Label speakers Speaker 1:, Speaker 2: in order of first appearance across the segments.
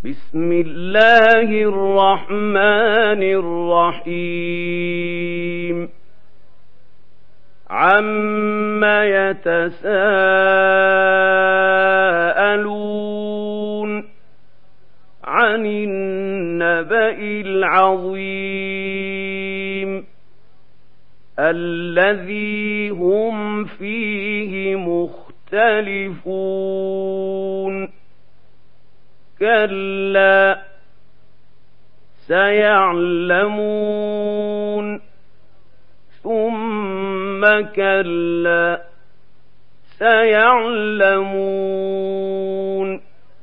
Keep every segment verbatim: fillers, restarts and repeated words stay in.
Speaker 1: بسم الله الرحمن الرحيم عَمَّ يتساءلون عن النبأ العظيم الذي هم فيه مختلفون كلا سيعلمون ثم كلا سيعلمون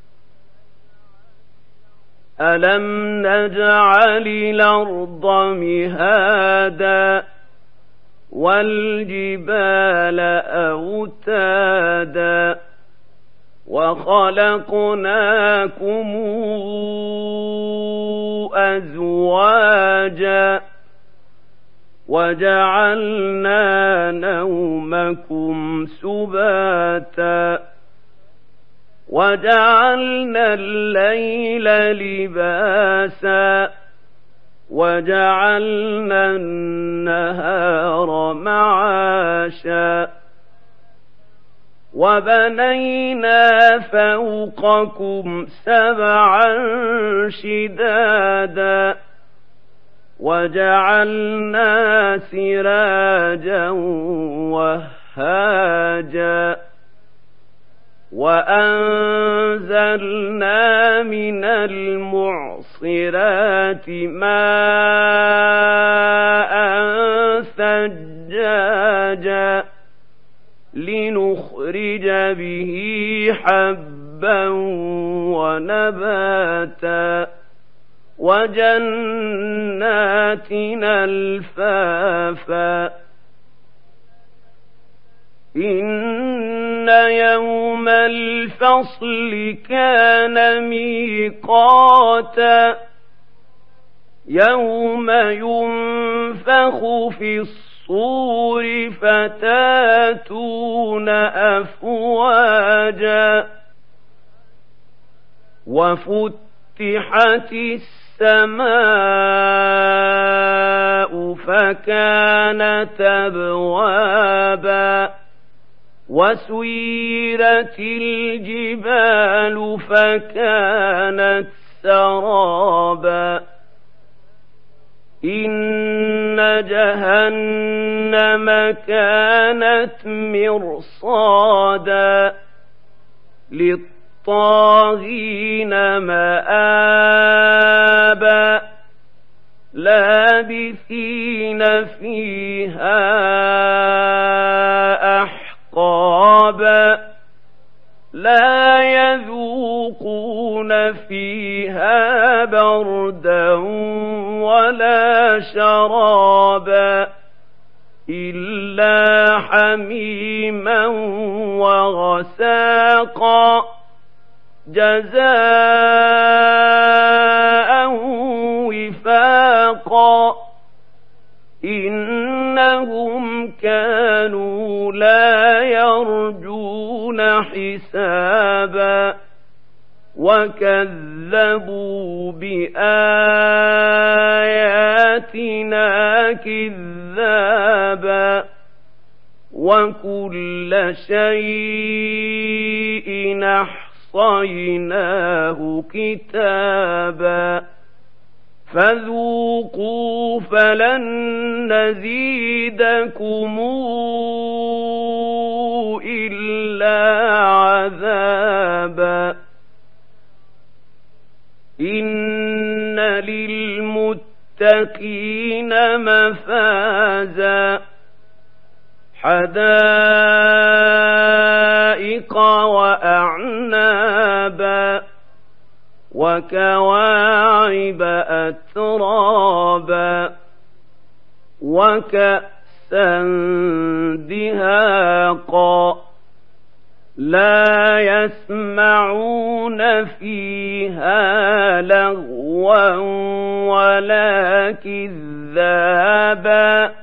Speaker 1: ألم نجعل الأرض مهادا والجبال أوتادا وخلقناكم أزواجا وجعلنا نومكم سباتا وجعلنا الليل لباسا وجعلنا النهار معاشا وبنينا فوقكم سبعا شدادا وجعلنا سراجا وهاجا وأنزلنا من المعصرات ماء ثجاجا لنخرج به حبا ونباتا وجنات ألفافا إن يوم الفصل كان ميقاتا يوم ينفخ في الصور فتاتون أفواجا وفتحت السماء فكانت أبوابا وسيرت الجبال فكانت سرابا إن جهنم كانت مرصادا للطاغين مآبا لابثين فيها أحقابا لا يذوقون فيها بردا ولا شرابا إلا حميما وغساقا جزاء وفاقا إنهم كانوا لا يرجون حسابا وكذبوا بآياتنا كذابا وكل شيء أحصيناه كتابا فذوقوا فلن نزيدكم إلا عذابا إن للمتقين مفازا حدائق وأعنابا وكواعب أترابا وكأسا دهاقا لا يسمعون فيها لغوا ولا كذابا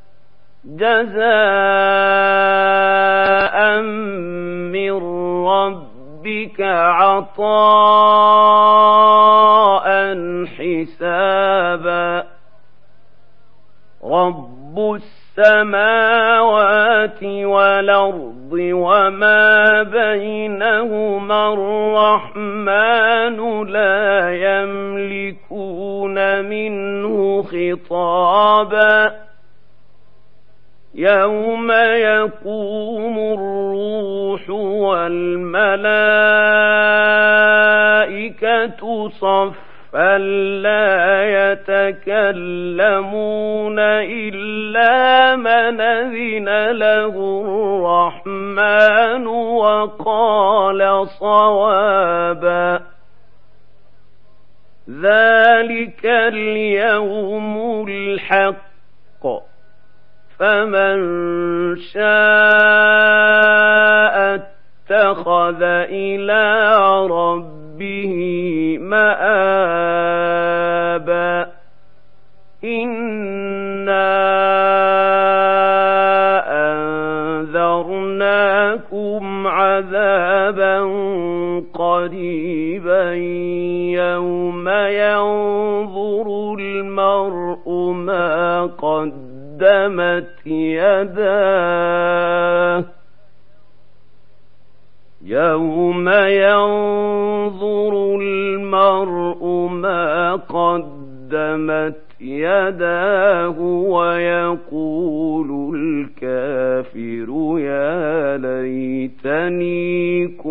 Speaker 1: جزاء من ربك عطاء السماوات والأرض وما بينهما الرحمن لا يملكون منه خطابا يوم يقوم الروح والملائكة صفا فلا يتكلمون إلا من أذن له الرحمن وقال صوابا ذلك اليوم الحق فمن شاء اتخذ إلى ربه مآبا إنا أنذرناكم عذابا قريبا يوم ينظر المرء ما قدمت يداه يوم ينظر المرء ما قدمت يداه ويقول الكافر يا ليتني كنت